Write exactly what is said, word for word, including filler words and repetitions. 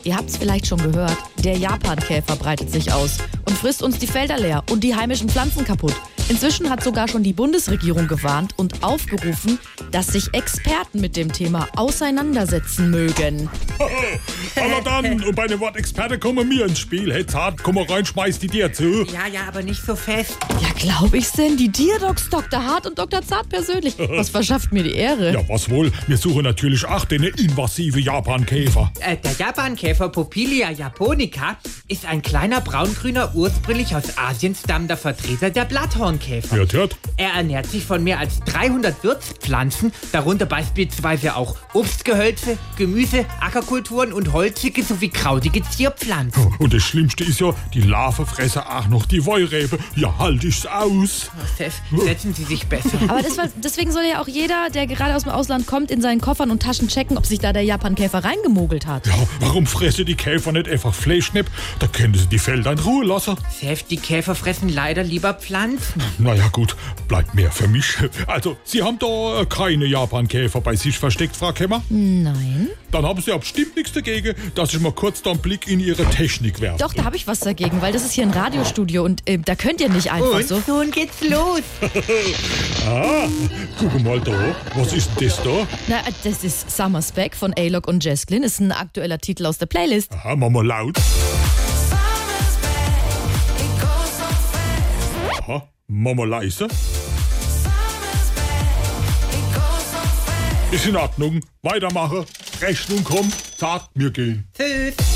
Ihr habt's vielleicht schon gehört, der Japankäfer breitet sich aus und frisst uns die Felder leer und die heimischen Pflanzen kaputt. Inzwischen hat sogar schon die Bundesregierung gewarnt und aufgerufen, dass sich Experten mit dem Thema auseinandersetzen mögen. Aber dann, und bei dem Wort Experte kommen wir ins Spiel. Hey, zart, komm mal rein, schmeiß die dir zu. Ja, ja, aber nicht so fest. Ja, glaub ich's denn? Die Tierdocs Doktor Hart und Doktor Zart persönlich. Was verschafft mir die Ehre? Ja, was wohl? Wir suchen natürlich auch den invasive Japankäfer. Äh, der Japankäfer Popilia japonica ist ein kleiner braungrüner, ursprünglich aus Asien stammender Vertreter der Blatthornkäfer. Hört, hört. Er ernährt sich von mehr als dreihundert Wirtspflanzen, darunter beispielsweise auch Obstgehölze, Gemüse, Ackerkulturen und holzige sowie krautige Zierpflanzen. Und das Schlimmste ist ja, die Larve fressen auch noch die Wollrebe. Ja, halt ich's aus. Chef, setzen Sie sich besser. Aber das war, deswegen soll ja auch jeder, der gerade aus dem Ausland kommt, in seinen Koffern und Taschen checken, ob sich da der Japankäfer reingemogelt hat. Ja, warum fressen die Käfer nicht einfach Fleischknepp? Da können sie die Felder in Ruhe lassen. Chef, die Käfer fressen leider lieber Pflanzen. Naja gut, bleibt mehr für mich. Also, Sie haben da äh, keine Japankäfer bei sich versteckt, Frau Kemmer? Nein. Dann haben Sie ja bestimmt nichts dagegen, dass ich mal kurz da einen Blick in Ihre Technik werfe. Doch, da habe ich was dagegen, weil das ist hier ein Radiostudio und äh, da könnt ihr nicht einfach Und so. nun geht's los. Ah, guck mal da. Was ist denn das da? Na, das ist Summer Spec von A-Log und Jesklin. Ist ein aktueller Titel aus der Playlist. Aha, mach mal laut. Aha, mach mal leise. Ist in Ordnung. Weitermache. Rechnung kommt. Zart, mir gehen. Tschüss.